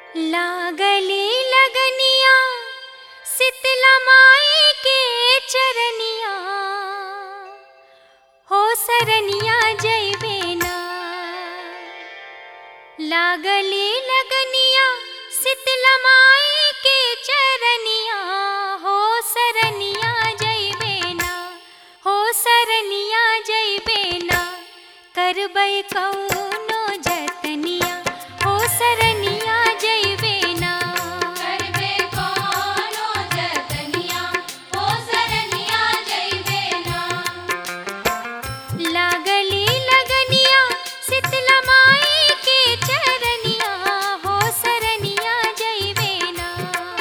लागली लगनिया शीतला माई के चरनिया, हो सरनिया जइबे ना। लागली लगनिया शीतला माई के चरनिया, हो सरनिया जइबे ना, हो सरनिया जइबे ना। करबै कौनो जतनिया, हो सरनिया जइबे ना। करबे कोनो जतनिया, हो सरनिया जइबे ना। लागली लगनिया शीतला माई के चरनिया, हो सरनिया जइबे ना।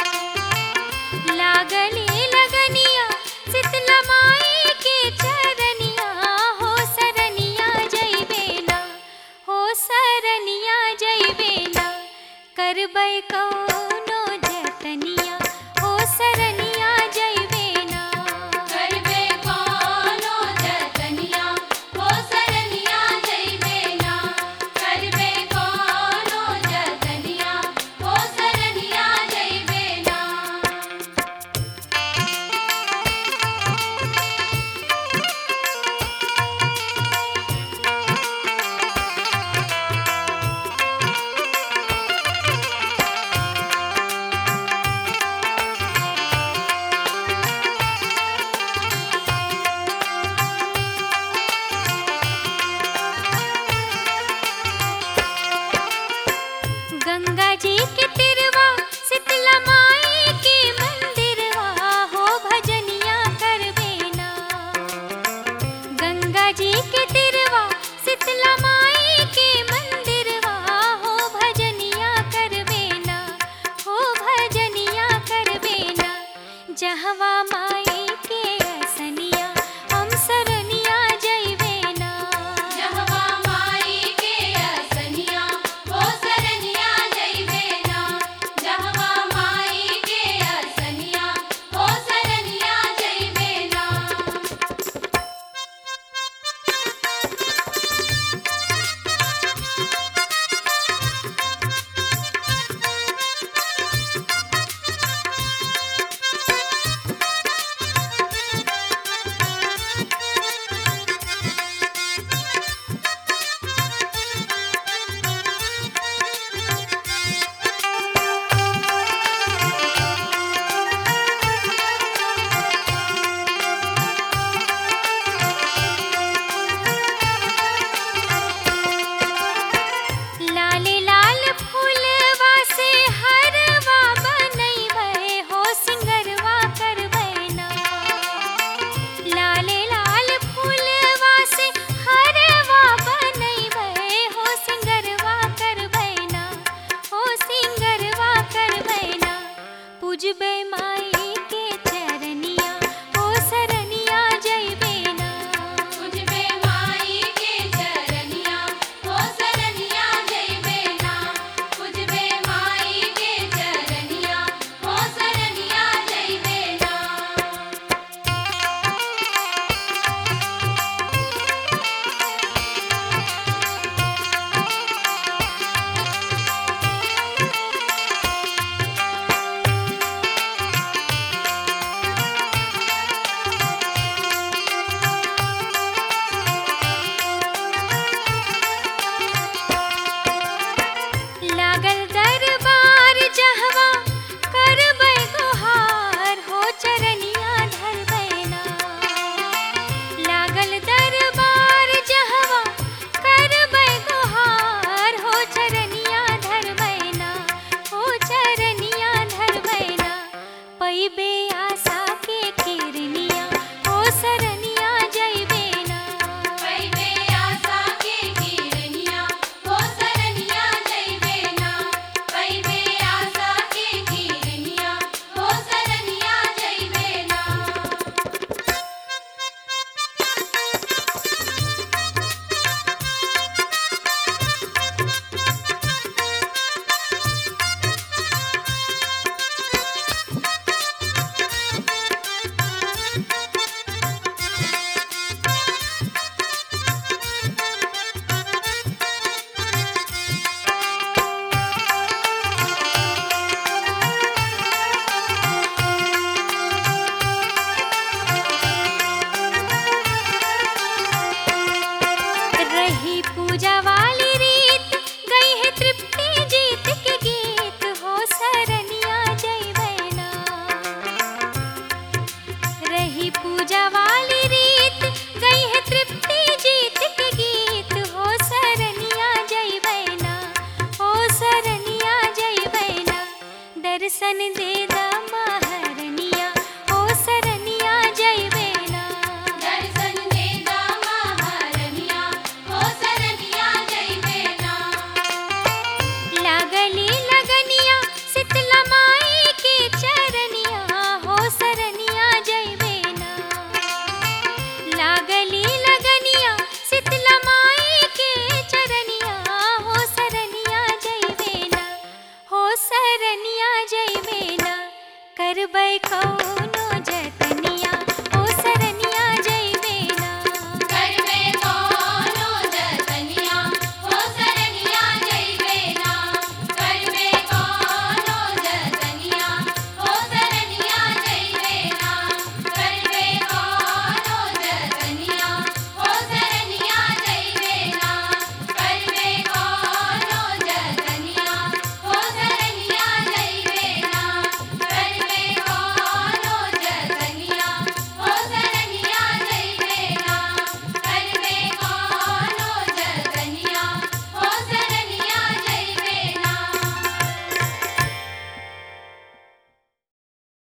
लागली लगनिया शीतला माई के चरनिया, हो सरनिया जइबे ना, हो सरनिया जइबे ना। करबै कौनो जतनिया, हो सरनिया जइबे ना। करबे कोनो जतनिया, हो सरनिया जइबे ना। करबे कोनो जतनिया, हो सरनिया जइबे ना। रही पूजा वाली रीत गई है तृप्ति जीत के गीत हो सरनिया जइबे ना। रही पूजा वाली रीत गई है तृप्ति जीत के गीत हो सरनिया जइबे ना। हो सरनिया जइबे ना। दर्शन दे दा महारनिया हो सरनिया जइबे ना। दर्शन देदा महारनिया हो सरनिया जइबे ना। लागली लगनिया शीतला माई के चरनिया हो सरनिया जइबे ना। लागली लगनिया शीतला माई के चरनिया हो सरनिया जइबे ना। हो सरनिया जइबे ना। करबै कौ